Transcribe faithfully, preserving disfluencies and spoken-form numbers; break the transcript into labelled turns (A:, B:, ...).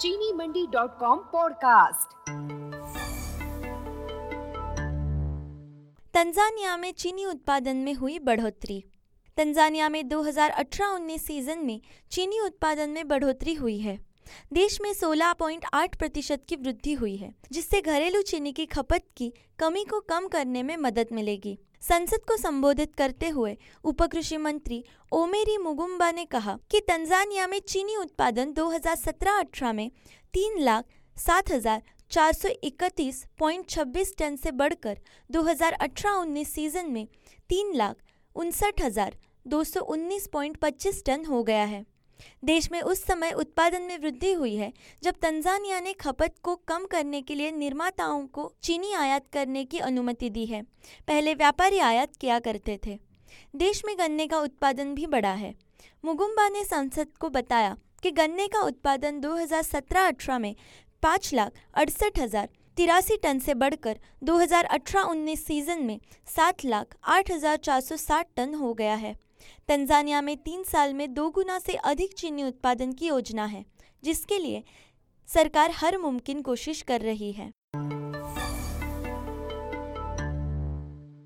A: चीनी Mandi dot com podcast.
B: Tanzania में चीनी उत्पादन में हुई बढ़ोतरी। तंजानिया में दो हज़ार अठारह उन्नीस सीजन में चीनी उत्पादन में बढ़ोतरी हुई है। देश में सोलह पॉइंट आठ प्रतिशत की वृद्धि हुई है, जिससे घरेलू चीनी की खपत की कमी को कम करने में मदद मिलेगी। संसद को संबोधित करते हुए उप कृषि मंत्री ओमेरी मुगुम्बा ने कहा कि तंजानिया में चीनी उत्पादन दो हज़ार सत्रह अठारह में तीन लाख सात हजार चार सौ इकतीस पॉइंट छब्बीस टन से बढ़कर दो हज़ार अठारह उन्नीस सीजन में तीन लाख उनसठ हजार दो सौ उन्नीस पॉइंट पच्चीस टन हो गया है। देश में उस समय उत्पादन में वृद्धि हुई है जब तंजानिया ने खपत को कम करने के लिए निर्माताओं को चीनी आयात करने की अनुमति दी है। पहले व्यापारी आयात किया करते थे। देश में गन्ने का उत्पादन भी बढ़ा है। मुगुम्बा ने संसद को बताया कि गन्ने का उत्पादन दो हज़ार सत्रह अठारह में पाँच लाख अड़सठ हजार तिरासी टन से बढ़कर दो हज़ार अठारह उन्नीस सीजन में सात लाख आठ हजार चार सौ साठ टन हो गया है। तंजानिया में तीन साल में दो गुना से अधिक चीनी उत्पादन की योजना है, जिसके लिए सरकार हर मुमकिन कोशिश कर रही है।